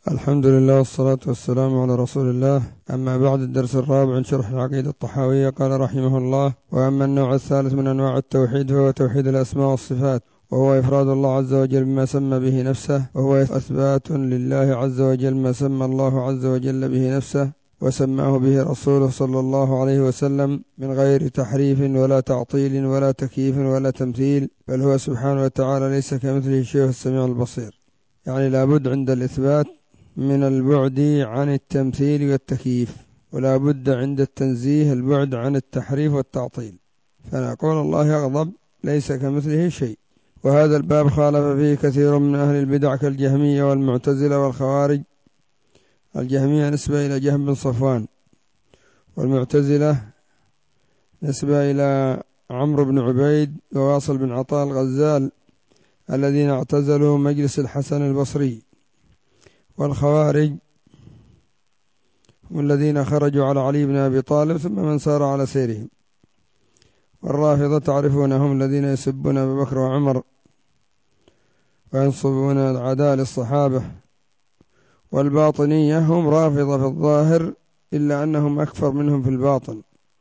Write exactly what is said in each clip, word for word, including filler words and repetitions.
الحمد لله والصلاة والسلام على رسول الله. أما بعد، الدرس الرابع من شرح العقيدة الطحاوية. قال رحمه الله: وأما النوع الثالث من أنواع التوحيد فهو توحيد الأسماء والصفات، وهو إفراد الله عز وجل بما سمى به نفسه، وهو إثبات لله عز وجل ما سمى الله عز وجل به نفسه وسماه به رسوله صلى الله عليه وسلم، من غير تحريف ولا تعطيل ولا تكييف ولا تمثيل، بل هو سبحانه وتعالى ليس كمثله شيء السميع البصير. يعني لابد عند الإثبات من البعد عن التمثيل والتكييف، ولا بد عند التنزيه البعد عن التحريف والتعطيل. فنقول الله يغضب ليس كمثله شيء. وهذا الباب خالف فيه كثير من أهل البدع كالجهمية والمعتزلة والخوارج. الجهمية نسبة إلى جهم بن صفوان، والمعتزلة نسبة إلى عمرو بن عبيد وواصل بن عطاء الغزال الذين اعتزلوا مجلس الحسن البصري. والخوارج هم الذين خرجوا على علي بن أبي طالب ثم من سار على سيرهم. والرافضة تعرفونهم الذين يسبون أبي بكر وعمر وينصبون العداء للصحابة. والباطنية هم رافضة في الظاهر إلا أنهم أكفر منهم في الباطن.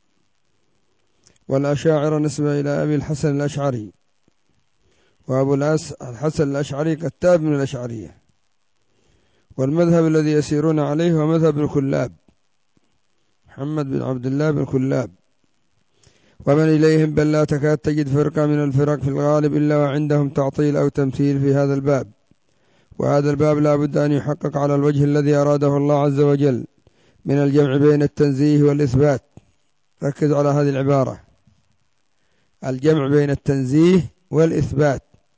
والأشاعرة نسبة إلى أبي الحسن الأشعري، وأبو الحسن الأشعري كتاب من الأشعرية. والمذهب الذي يسيرون عليه هو مذهب الكلاب، محمد بن عبد الله بن كلاب، ومن إليهم بل لا تكاد تجد فرقة من الفرق في الغالب إلا وعندهم تعطيل أو تمثيل في هذا الباب. وهذا الباب لا بد أن يحقق على الوجه الذي أراده الله عز وجل من الجمع بين التنزيه والإثبات. ركز على هذه العبارة: الجمع بين التنزيه والإثبات،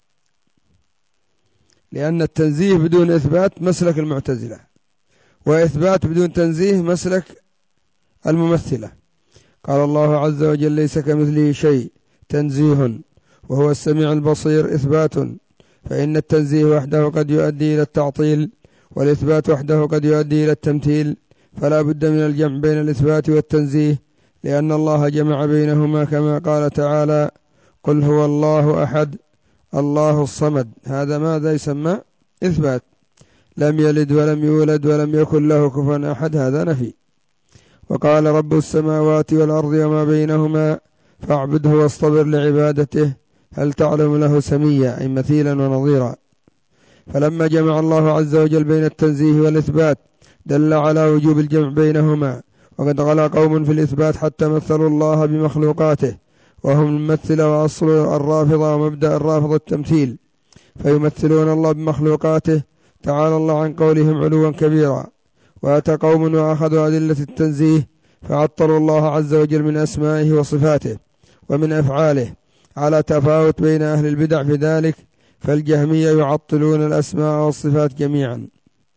لأن التنزيه بدون إثبات مسلك المعتزلة، وإثبات بدون تنزيه مسلك الممثلة. قال الله عز وجل: ليس كمثله شيء، تنزيه، وهو السميع البصير إثبات. فإن التنزيه وحده قد يؤدي إلى التعطيل، والإثبات وحده قد يؤدي إلى التمثيل، فلا بد من الجمع بين الإثبات والتنزيه، لأن الله جمع بينهما كما قال تعالى: قل هو الله أحد الله الصمد. هذا ماذا يسمى؟ إثبات. لم يلد ولم يولد ولم يكن له كفوا أحد، هذا نفي. وقال: رب السماوات والأرض وما بينهما فاعبده واصطبر لعبادته هل تعلم له سميا، أي مثيلا ونظيرا. فلما جمع الله عز وجل بين التنزيه والإثبات دل على وجوب الجمع بينهما. وقد غلا قوم في الإثبات حتى مثلوا الله بمخلوقاته، وهم الممثلة وأصل الرافضة، ومبدأ الرافضة التمثيل، فيمثلون الله بمخلوقاته تعالى الله عن قولهم علوا كبيرا. وأتى قوم وأخذوا أدلة التنزيه فعطلوا الله عز وجل من أسمائه وصفاته ومن أفعاله، على تفاوت بين أهل البدع في ذلك. فالجهمية يعطلون الأسماء والصفات جميعا،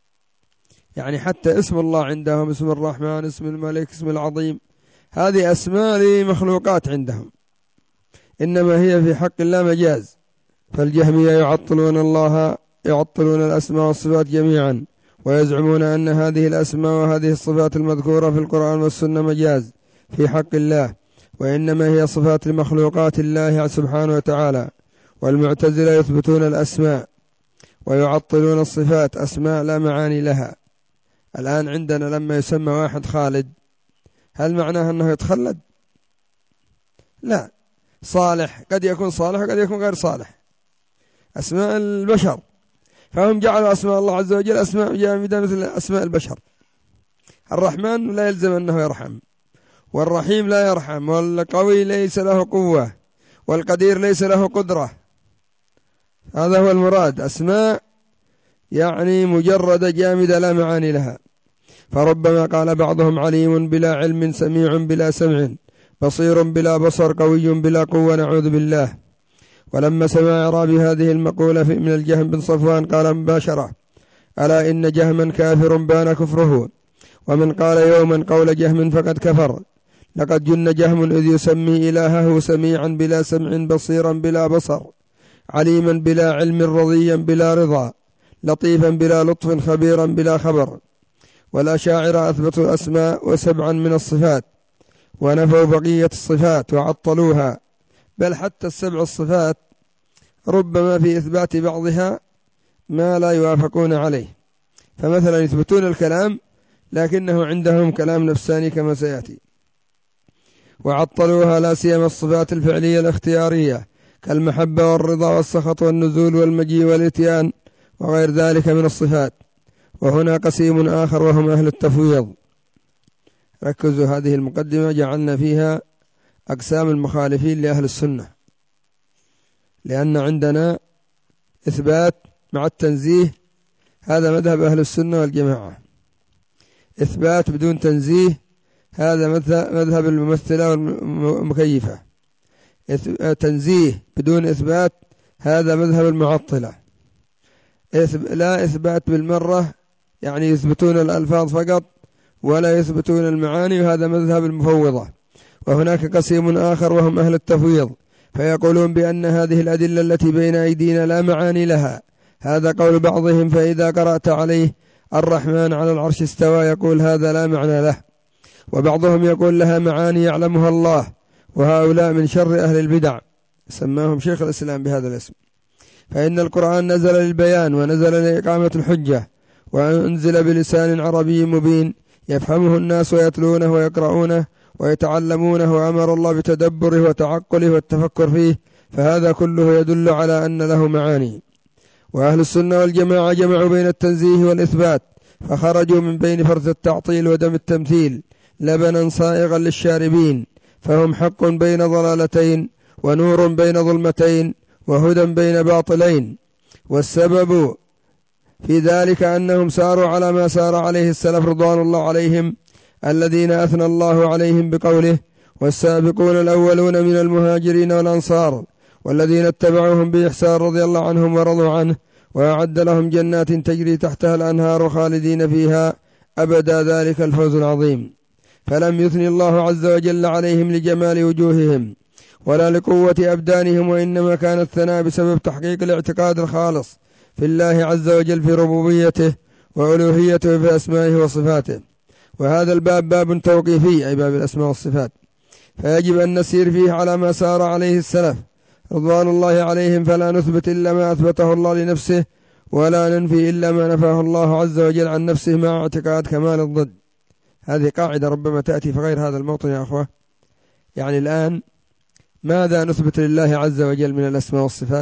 يعني حتى اسم الله عندهم اسم الرحمن، اسم الملك، اسم العظيم، هذه أسماء لمخلوقات عندهم، إنما هي في حق الله مجاز. فالجهمية يعطلون الله يعطلون الأسماء والصفات جميعا، ويزعمون أن هذه الأسماء وهذه الصفات المذكورة في القرآن والسنة مجاز في حق الله، وإنما هي صفات لمخلوقات الله سبحانه وتعالى. والمعتزلة يثبتون الأسماء ويعطلون الصفات، أسماء لا معاني لها. الآن عندنا لما يسمى واحد خالد، هل معناه أنه يتخلد؟ لا. صالح قد يكون صالح وقد يكون غير صالح، أسماء البشر. فهم جعلوا أسماء الله عز وجل أسماء جامدة مثل أسماء البشر. الرحمن لا يلزم أنه يرحم، والرحيم لا يرحم، والقوي ليس له قوة، والقدير ليس له قدرة. هذا هو المراد، أسماء يعني مجرد جامدة لا معاني لها. فربما قال بعضهم: عليم بلا علم، سميع بلا سمع، بصير بلا بصر، قوي بلا قوة، نعوذ بالله. ولما سمع إعرابي هذه المقولة من الجهم بن صفوان قال مباشرة: ألا إن جهما كافر بان كفره، ومن قال يوما قول جهم فقد كفر. لقد جن جهم إذ يسمي إلهه سميعا بلا سمع، بصيرا بلا بصر، عليما بلا علم، رضيا بلا رضا، لطيفا بلا لطف، خبيرا بلا خبر. والأشاعرة أثبتوا الأسماء وسبعا من الصفات، ونفوا بقية الصفات وعطلوها. بل حتى السبع الصفات ربما في إثبات بعضها ما لا يوافقون عليه. فمثلا يثبتون الكلام لكنه عندهم كلام نفساني كما سيأتي. وعطلوها لا سيما الصفات الفعلية الاختيارية كالمحبة والرضا والسخط والنزول والمجيء والإتيان وغير ذلك من الصفات. وهنا قسيم آخر وهم أهل التفويض. ركزوا هذه المقدمة جعلنا فيها أقسام المخالفين لأهل السنة، لأن عندنا إثبات مع التنزيه، هذا مذهب أهل السنة والجماعة. إثبات بدون تنزيه هذا مذهب الممثلة والمكيفة. تنزيه بدون إثبات هذا مذهب المعطلة. لا إثبات بالمرة يعني يثبتون الألفاظ فقط ولا يثبتون المعاني، وهذا مذهب المفوضة. وهناك قسيم آخر وهم أهل التفويض، فيقولون بأن هذه الأدلة التي بين أيدينا لا معاني لها. هذا قول بعضهم، فإذا قرأت عليه الرحمن على العرش استوى يقول هذا لا معنى له. وبعضهم يقول لها معاني يعلمها الله، وهؤلاء من شر أهل البدع، سماهم شيخ الإسلام بهذا الاسم. فإن القرآن نزل للبيان ونزل لإقامة الحجة، وأنزل بلسان عربي مبين يفهمه الناس ويتلونه ويقرؤونه ويتعلمونه، وأمر الله بتدبره وتعقله والتفكر فيه، فهذا كله يدل على أن له معاني. وأهل السنة والجماعة جمعوا بين التنزيه والإثبات، فخرجوا من بين فرز التعطيل ودم التمثيل لبنا صائغا للشاربين، فهم حق بين ضلالتين ونور بين ظلمتين وهدى بين باطلين. والسبب في ذلك أنهم ساروا على ما سار عليه السلف رضوان الله عليهم، الذين أثنى الله عليهم بقوله والسابقون الأولون من المهاجرين والأنصار والذين اتبعوهم بإحسان رضي الله عنهم ورضوا عنه، وأعد لهم جنات تجري تحتها الأنهار خالدين فيها أبدا، ذلك الفوز العظيم. فلم يثني الله عز وجل عليهم لجمال وجوههم ولا لقوة أبدانهم، وإنما كان الثناء بسبب تحقيق الاعتقاد الخالص في الله عز وجل في ربوبيته وألوهيته في أسمائه وصفاته. وهذا الباب باب توقيفي، أي باب الأسماء والصفات، فيجب أن نسير فيه على ما سار عليه السلف رضوان الله عليهم، فلا نثبت إلا ما أثبته الله لنفسه ولا ننفي إلا ما نفاه الله عز وجل عن نفسه مع اعتقاد كمال الضد. هذه قاعدة ربما تأتي في غير هذا الموطن يا أخوة. يعني الآن ماذا نثبت لله عز وجل من الأسماء والصفات؟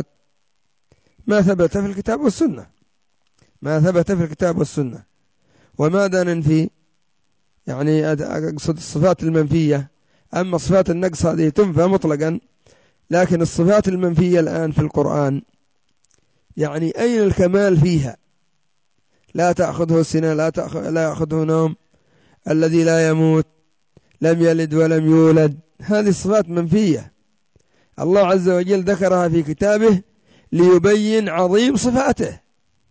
ما ثبت في الكتاب والسنة، ما ثبت في الكتاب والسنة. وماذا ننفي؟ يعني أقصد الصفات المنفية. أما صفات النقص هذه تنفى مطلقا، لكن الصفات المنفية الآن في القرآن يعني أين الكمال فيها؟ لا تأخذه سنة، لا, تأخذ لا يأخذه نوم، الذي لا يموت، لم يلد ولم يولد، هذه الصفات منفية. الله عز وجل ذكرها في كتابه ليبين عظيم صفاته،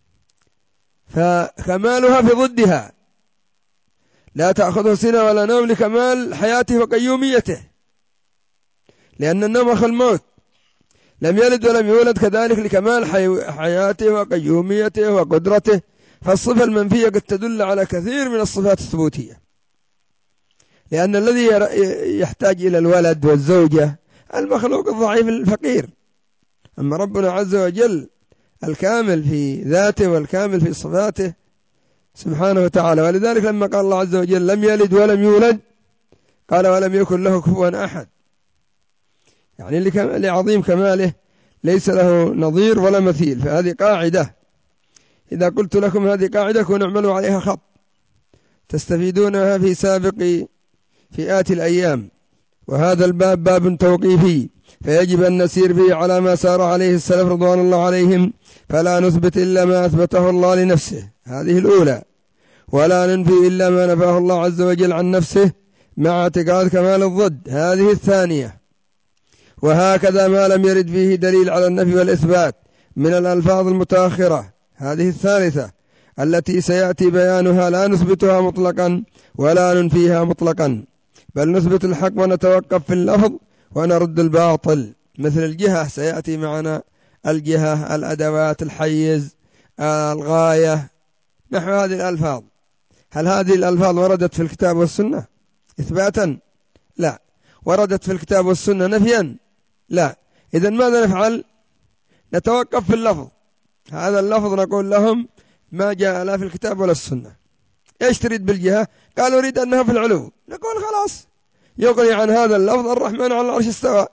فكمالها في ضدها. لا تأخذه سنة ولا نوم لكمال حياته وقيوميته، لأن النوم أخو الموت. لم يلد ولم يولد كذلك لكمال حياته وقيوميته وقدرته. فالصفة المنفية قد تدل على كثير من الصفات الثبوتية، لأن الذي يحتاج إلى الولد والزوجة المخلوق الضعيف الفقير، أما ربنا عز وجل الكامل في ذاته والكامل في صفاته سبحانه وتعالى. ولذلك لما قال الله عز وجل لم يلد ولم يولد قال ولم يكن له كفوا أحد، يعني لعظيم كماله ليس له نظير ولا مثيل. فهذه قاعدة، إذا قلت لكم هذه قاعدة كونوا اعملوا عليها خط تستفيدونها في سابق فئات الأيام. وهذا الباب باب توقيفي، فيجب أن نسير فيه على ما سار عليه السلف رضوان الله عليهم، فلا نثبت إلا ما أثبته الله لنفسه، هذه الأولى، ولا ننفي إلا ما نفاه الله عز وجل عن نفسه مع اعتقاد كمال الضد، هذه الثانية. وهكذا ما لم يرد فيه دليل على النفي والإثبات من الألفاظ المتأخرة، هذه الثالثة التي سيأتي بيانها، لا نثبتها مطلقا ولا ننفيها مطلقا، بل نثبت الحق ونتوقف في اللفظ ونرد الباطل، مثل الجهة سيأتي معنا، الجهة، الأدوات، الحيز، الغاية، نحو هذه الألفاظ. هل هذه الألفاظ وردت في الكتاب والسنة إثباتا؟ لا. وردت في الكتاب والسنة نفيا؟ لا. إذن ماذا نفعل؟ نتوقف في اللفظ. هذا اللفظ نقول لهم ما جاء لا في الكتاب ولا السنة. إيش تريد بالجهة؟ قال أريد أنها في العلو. نقول خلاص يغني عن هذا اللفظ الرحمن على العرش استوى.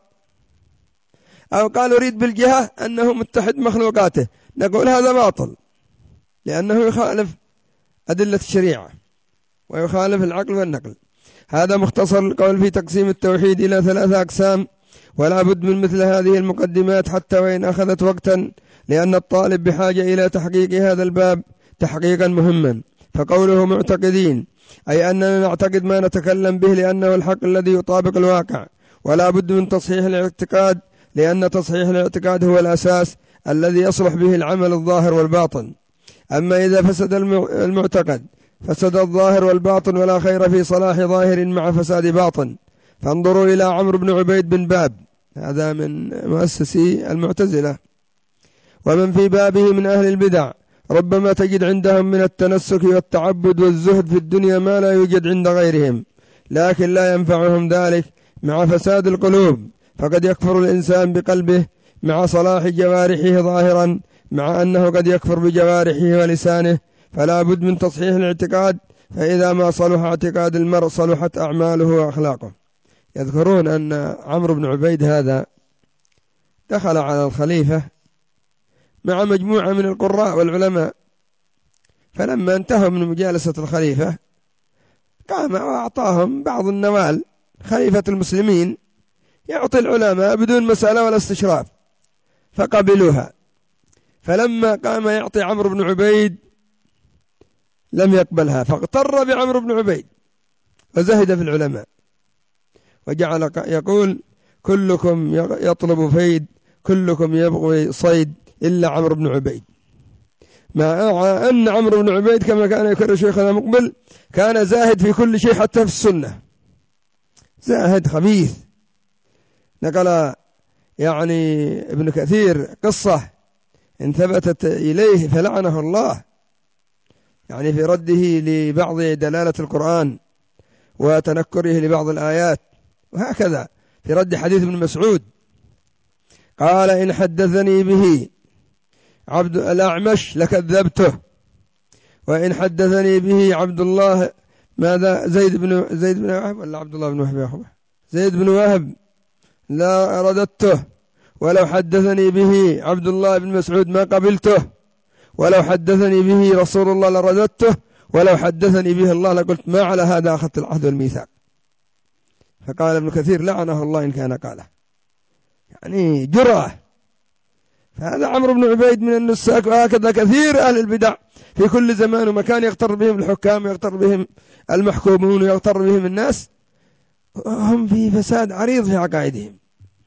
أو قال أريد بالجهة أنه متحد مخلوقاته، نقول هذا باطل لأنه يخالف أدلة الشريعة ويخالف العقل والنقل. هذا مختصر القول في تقسيم التوحيد إلى ثلاثة أقسام، ولا بد من مثل هذه المقدمات حتى وإن أخذت وقتا، لأن الطالب بحاجة إلى تحقيق هذا الباب تحقيقا مهما. فقوله معتقدين أي أننا نعتقد ما نتكلم به لأنه الحق الذي يطابق الواقع، ولا بد من تصحيح الاعتقاد لأن تصحيح الاعتقاد هو الأساس الذي يصلح به العمل الظاهر والباطن. أما إذا فسد المعتقد فسد الظاهر والباطن، ولا خير في صلاح ظاهر مع فساد باطن. فانظروا إلى عمرو بن عبيد بن باب، هذا من مؤسسي المعتزلة ومن في بابه من أهل البدع، ربما تجد عندهم من التنسك والتعبد والزهد في الدنيا ما لا يوجد عند غيرهم، لكن لا ينفعهم ذلك مع فساد القلوب. فقد يكفر الإنسان بقلبه مع صلاح جوارحه ظاهرا، مع أنه قد يكفر بجوارحه ولسانه. فلا بد من تصحيح الاعتقاد، فإذا ما صلح اعتقاد المرء صلحت أعماله وأخلاقه. يذكرون أن عمرو بن عبيد هذا دخل على الخليفة مع مجموعة من القراء والعلماء، فلما انتهوا من مجالسة الخليفة قام وأعطاهم بعض النوال. خليفة المسلمين يعطي العلماء بدون مسألة ولا استشراف، فقبلوها. فلما قام يعطي عمرو بن عبيد لم يقبلها، فاغتر بعمرو بن عبيد وزهد في العلماء، وجعل يقول كلكم يطلب فيد، كلكم يبغي صيد إلا عمرو بن عبيد. مع أن عمرو بن عبيد كما كان يكرر شيخنا مقبل كان زاهد في كل شيء حتى في السنة، زاهد خبيث. نقل يعني ابن كثير قصة إن ثبتت إليه فلعنه الله، يعني في رده لبعض دلالة القرآن وتنكره لبعض الآيات، وهكذا في رد حديث ابن مسعود قال إن حدثني به عبد الأعمش لكذبته، وإن حدثني به عبد الله ماذا زيد بن زيد بن وهب ولا عبد الله بن وهب يا أخوة زيد بن وهب لا رددته، ولو حدثني به عبد الله بن مسعود ما قبلته، ولو حدثني به رسول الله لرددته، ولو حدثني به الله لقلت ما على هذا أخذت العهد والميثاق. فقال ابن كثير لعنه الله إن كان قاله، يعني جرأة. فهذا عمرو بن عبيد من النساك، وهكذا كثير أهل البدع في كل زمان ومكان يغتر بهم الحكام ويغتر بهم المحكومون ويغتر بهم الناس، هم في فساد عريض في عقائدهم.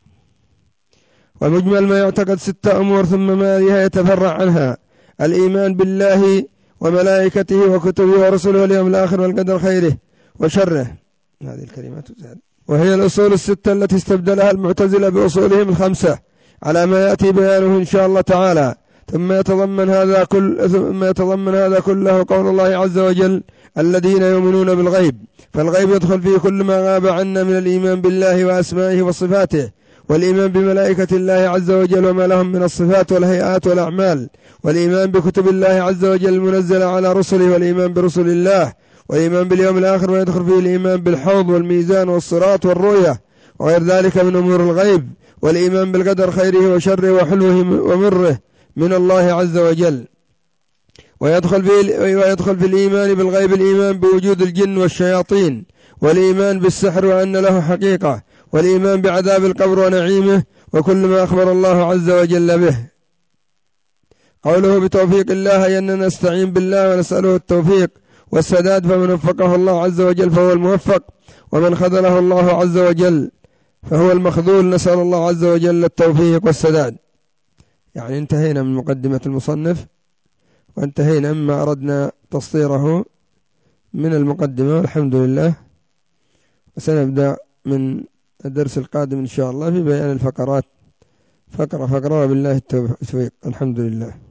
ومجمل ما يعتقد ستة أمور ثم ما يتفرع عنها: الإيمان بالله وملائكته وكتبه ورسله واليوم الآخر والقدر خيره وشره. هذه الكلمات تزال، وهي الأصول الستة التي استبدلها المعتزلة بأصولهم الخمسة على ما يأتي بيانه إن شاء الله تعالى. ثم يتضمن هذا كل ثم يتضمن هذا كله قول الله عز وجل: الذين يؤمنون بالغيب. فالغيب يدخل فيه كل ما غاب عنا من الإيمان بالله وأسمائه وصفاته، والإيمان بملائكة الله عز وجل وما لهم من الصفات والهيئات والأعمال، والإيمان بكتب الله عز وجل المنزلة على رسله، والإيمان برسل الله، والإيمان باليوم الآخر، ويدخل فيه الإيمان بالحوض والميزان والصراط والرؤية وغير ذلك من أمور الغيب، والإيمان بالقدر خيره وشره وحلوه ومره من الله عز وجل. ويدخل في ويدخل في الإيمان بالغيب الإيمان بوجود الجن والشياطين، والإيمان بالسحر وأن له حقيقة، والإيمان بعذاب القبر ونعيمه وكل ما أخبر الله عز وجل به. قوله بتوفيق الله أي أننا نستعين بالله ونسأله التوفيق والسداد، فمن وفقه الله عز وجل فهو الموفق، ومن خذله الله عز وجل فهو المخذول. نسأل الله عز وجل التوفيق والسداد. يعني انتهينا من مقدمة المصنف، وانتهينا مما أردنا تسطيره من المقدمة والحمد لله. وسنبدأ من الدرس القادم إن شاء الله في بيان الفقرات فقرة فقرة، وبالله التوفيق. الحمد لله.